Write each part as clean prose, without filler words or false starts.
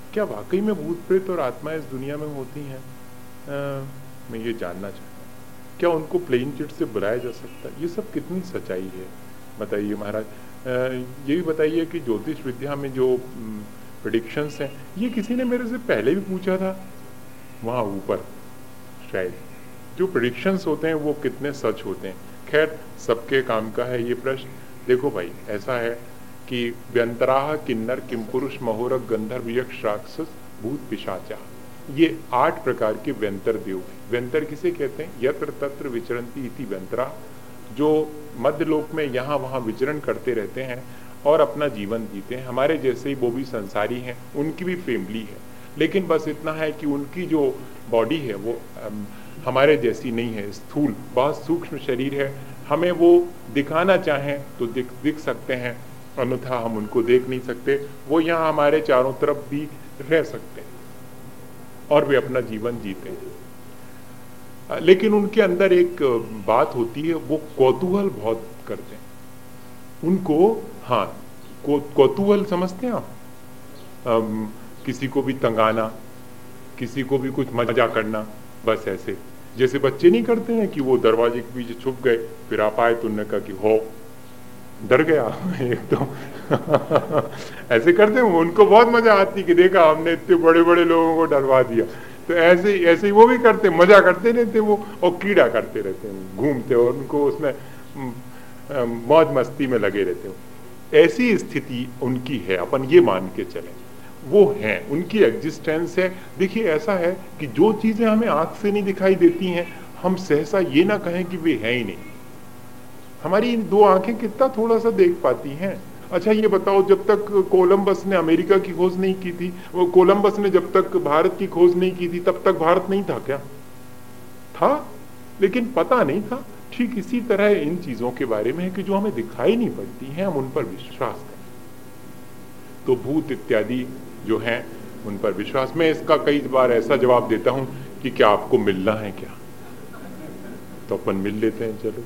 क्या वाकई में भूत प्रेत और आत्मा इस दुनिया में होती हैं? मैं ये जानना चाहता हूँ। क्या उनको प्लेन चिट से बुलाया जा सकता है? ये सब कितनी सच्चाई है, बताइए महाराज। ये भी बताइए कि ज्योतिष विद्या में जो प्रेडिक्शंस हैं, ये किसी ने मेरे से पहले भी पूछा था वहाँ ऊपर शायद, जो प्रेडिक्शंस होते हैं वो कितने सच होते हैं। खैर, सबके काम का है ये प्रश्न। देखो भाई, ऐसा है कि व्यंतराह किन्नर किमपुरुष महोरक गंधर्व यक्ष राक्षस भूत पिशाचा, ये 8 प्रकार के व्यंतर देव हैं। व्यंतर किसे कहते हैं? यत्र तत्र विचरंती इति व्यंतरा, जो मध्य लोक में यहाँ वहाँ विचरण करते रहते हैं और अपना जीवन जीते हैं। हमारे जैसे ही वो भी संसारी हैं, उनकी भी फैमिली है, लेकिन बस इतना है कि उनकी जो बॉडी है वो हमारे जैसी नहीं है, स्थूल, बहुत सूक्ष्म शरीर है। हमें वो दिखाना चाहें तो दिख सकते हैं, अन्यथा हम उनको देख नहीं सकते। वो यहाँ हमारे चारों तरफ भी रह सकते हैं और वे अपना जीवन जीते हैं, लेकिन उनके अंदर एक बात होती है, वो कौतूहल बहुत करते हैं। उनको, हाँ, कौतूहल समझते हैं आप? किसी को भी तंगाना, किसी को भी कुछ मजा करना, बस ऐसे जैसे बच्चे नहीं करते हैं कि वो दरवाजे के पीछे छुप गए, फिर आप आए तो उन्होंने कहा कि हो, डर गया एक तो ऐसे करते हैं। उनको बहुत मजा आती कि देखा हमने इतने बड़े बड़े लोगों को डरवा दिया। तो ऐसे ऐसे ही वो भी करते, मजा करते रहते वो, और कीड़ा करते रहते हैं, घूमते और उनको उसमें मौज मस्ती में लगे रहते हो। ऐसी स्थिति उनकी है, अपन ये मान के चले वो हैं, उनकी एग्जिस्टेंस है। देखिए, ऐसा है कि जो चीजें हमें आंख से नहीं दिखाई देती हैं, हम सहसा ये ना कहें कि वे हैं ही नहीं। हमारी इन 2 आंखें कितना थोड़ा सा देख पाती हैं। अच्छा ये बताओ, जब तक कोलंबस ने अमेरिका की खोज नहीं की थी, वो कोलंबस ने जब तक भारत की खोज नहीं की थी, तब तक भारत नहीं था क्या? था, लेकिन पता नहीं था। ठीक इसी तरह इन चीजों के बारे में है कि जो हमें दिखाई नहीं पड़ती हैं, हम उन पर विश्वास करें। तो भूत इत्यादि जो हैं, उन पर विश्वास। मैं इसका कई बार ऐसा जवाब देता हूं कि क्या आपको मिलना है क्या? तो अपन मिल लेते हैं, चलो।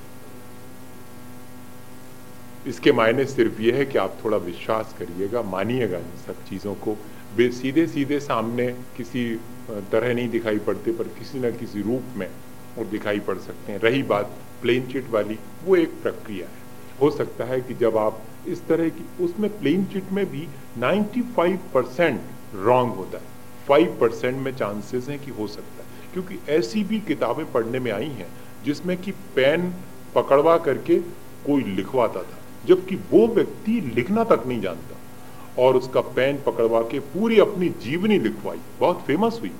इसके मायने सिर्फ ये है कि आप थोड़ा विश्वास करिएगा, मानिएगा इन सब चीजों को। वे सीधे सीधे सामने किसी तरह नहीं दिखाई पड़ते, पर किसी न किसी रूप में वो दिखाई पड़ सकते हैं। रही बात प्लेन चिट वाली, वो एक प्रक्रिया है। हो सकता है कि जब आप इस तरह की, उसमें प्लेन चिट में भी 95% रॉन्ग होता है, 5% में चांसेस हैं कि हो सकता है। क्योंकि ऐसी भी किताबें पढ़ने में आई हैं जिसमें कि पेन पकड़वा करके कोई लिखवाता था, जबकि वो व्यक्ति लिखना तक नहीं जानता, और उसका पेन पकड़वा के पूरी अपनी जीवनी लिखवाई, बहुत फेमस हुई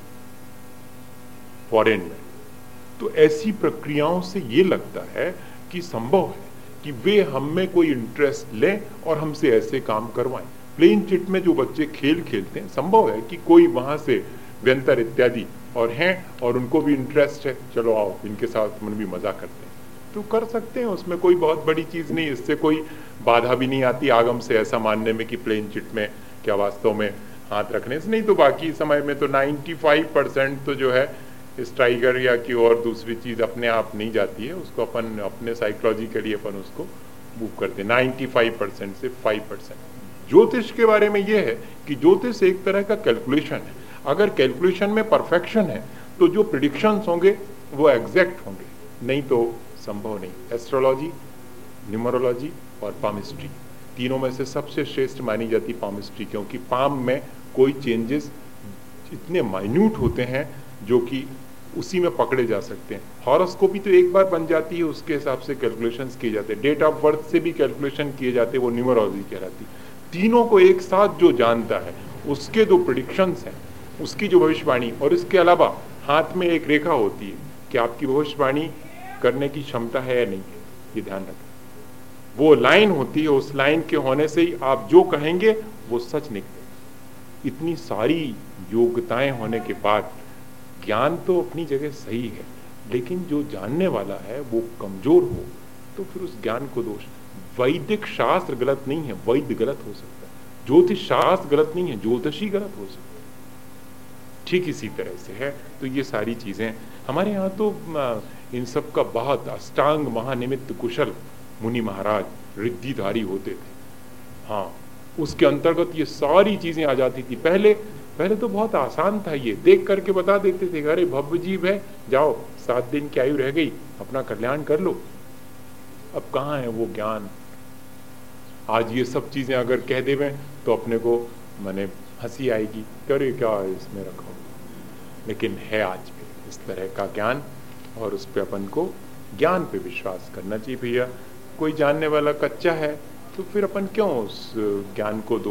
फॉरेन में। तो ऐसी प्रक्रियाओं से ये लगता है कि संभव है कि वे हम में कोई इंटरेस्ट लें और हमसे ऐसे काम करवाएं। प्लेन चिट में जो बच्चे खेल खेलते हैं, संभव है कि कोई वहां से व्यंतर इत्यादि और हैं और उनको भी इंटरेस्ट है, चलो आओ इनके साथ मन भी मजा करते हैं, तो कर सकते हैं। उसमें कोई बहुत बड़ी चीज नहीं, इससे कोई बाधा भी नहीं आती आगम से ऐसा मानने में कि प्लेन चिट में क्या वास्तव में हाथ रखने से। नहीं तो बाकी समय में तो 95% तो जो है स्ट्राइकर या कि और दूसरी चीज अपने आप नहीं जाती है, उसको अपन अपने साइकोलॉजिकली अपन उसको मूव करते हैं। 95% से 5%। ज्योतिष के बारे में यह है कि ज्योतिष एक तरह का कैलकुलेशन है। अगर कैलकुलेशन में परफेक्शन है तो जो प्रिडिक्शंस होंगे वो एग्जैक्ट होंगे, नहीं तो संभव नहीं। एस्ट्रोलॉजी, न्यूमरोलॉजी और पामिस्ट्री, तीनों में से सबसे श्रेष्ठ मानी जाती पामिस्ट्री, क्योंकि पाम में कोई चेंजेस इतने माइन्यूट होते हैं जो कि उसी में पकड़े जा सकते हैं। हॉरोस्कोपी तो एक बार बन जाती है, उसके हिसाब से कैलकुलेशंस किए जाते हैं। डेट ऑफ बर्थ से भी कैलकुलेशन किए जाते हैं, वो न्यूमरोलॉजी कहलाती। तीनों को एक साथ जो जानता है, उसके जो प्रेडिक्शंस हैं, उसकी जो भविष्यवाणी, और इसके अलावा हाथ में एक रेखा होती है कि आपकी भविष्यवाणी करने की क्षमता है या नहीं, ये ध्यान रखें। वो लाइन होती है, उस लाइन के होने से ही आप जो कहेंगे वो सच निकले। इतनी सारी योग्यताएं होने के बाद ज्ञान तो अपनी जगह सही है, लेकिन जो जानने वाला है वो कमजोर हो तो फिर उस ज्ञान को दोष। वैदिक शास्त्र गलत नहीं है, वैद्य गलत हो सकता है। ज्योतिष शास्त्र गलत नहीं है, ज्योतिषी गलत हो सकता है। ठीक इसी तरह से है। तो ये सारी चीजें हमारे यहाँ तो इन सब का बहुत अष्टांग महानिमित्त कुशल मुनि महाराज रिद्धिधारी होते थे। हाँ, उसके अंतर्गत ये सारी चीजें आ जाती थी। पहले पहले तो बहुत आसान था, ये देख करके बता देते थे, अरे भव्य जीव है, जाओ 7 दिन की आयु रह गई, अपना कल्याण कर लो। अब कहाँ है वो ज्ञान? आज ये सब चीजें अगर कह देवे तो अपने को माने हंसी आएगी, करे क्या इसमें रखो, लेकिन है आज भी इस तरह का ज्ञान, और उस पे अपन को ज्ञान पे विश्वास करना चाहिए। भैया कोई जानने वाला कच्चा है तो फिर अपन क्यों उस ज्ञान को